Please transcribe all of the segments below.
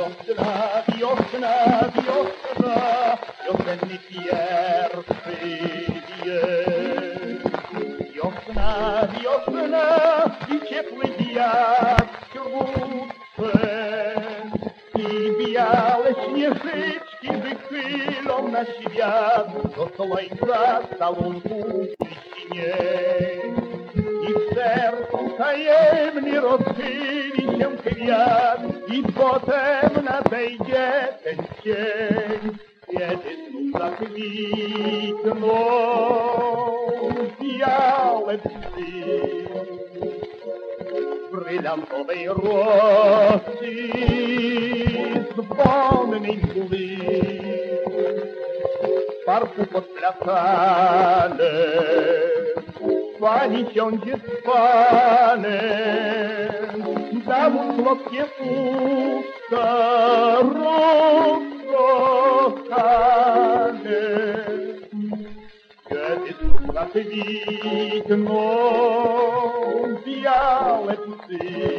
Wiosna, wiosna, wiosna, wiosenny pierwszy wiek. Wiosna, wiosna i ciepły wiatr wśród drzew. I białe śnieżyczki wychylą na świat do słońca całunków i śnieg. I w sercu tajemnie rozchyli się kwiat i potem nadejdzie ten dzień, kiedy znów zakwitną białe psy. W brylantowej rosy z wonnej mgły w parku podplatane pani siądzie z panem, da mu słodkie usta rozkochane. Kiedy znów zakwitną białe psy,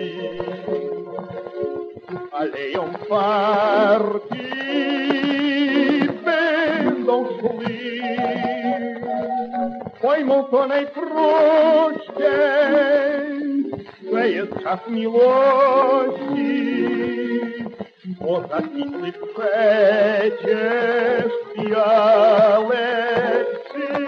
aleją parki będą szły, pojmą to najprościej, że jest czas miłości, bo zakwitły przecież białe psy.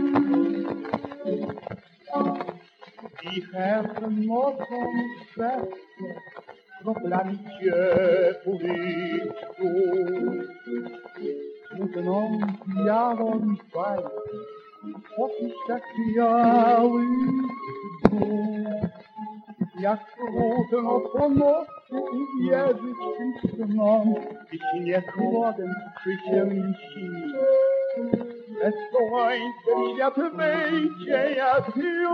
Wichem nocą serce kroplami ciepłych stóp, smutną białą bajkę o piszczach białych znów. Jak trudno po nocy uwierzyć tym snom, gdy śnieg chłodem przyziemnym śni. Bez słońca świat wyjdzie jak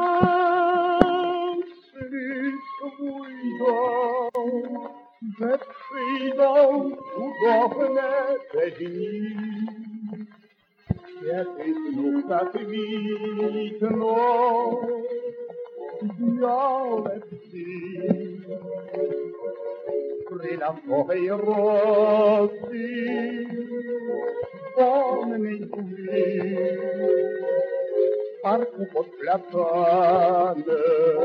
wiosny swój dom, że przyjdą cudowne te dni. Kiedy znów zakwitną białe psy, brylantowej rosy wonnej mgły, w parku podplatane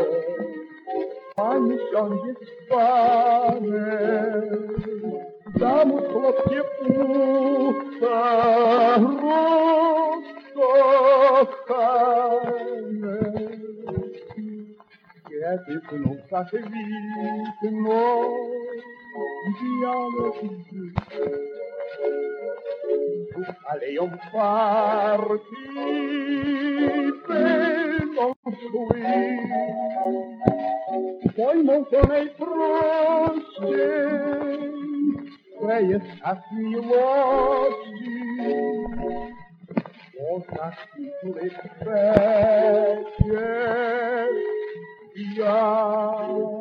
pani siądzie z panem, da mu słodkie usta rozkochane. Kiedy znów zakwitną białe psy, aleją parki będą szły, pojmą to najprościej, że jest czas miłości, bo zakwitły przecież białe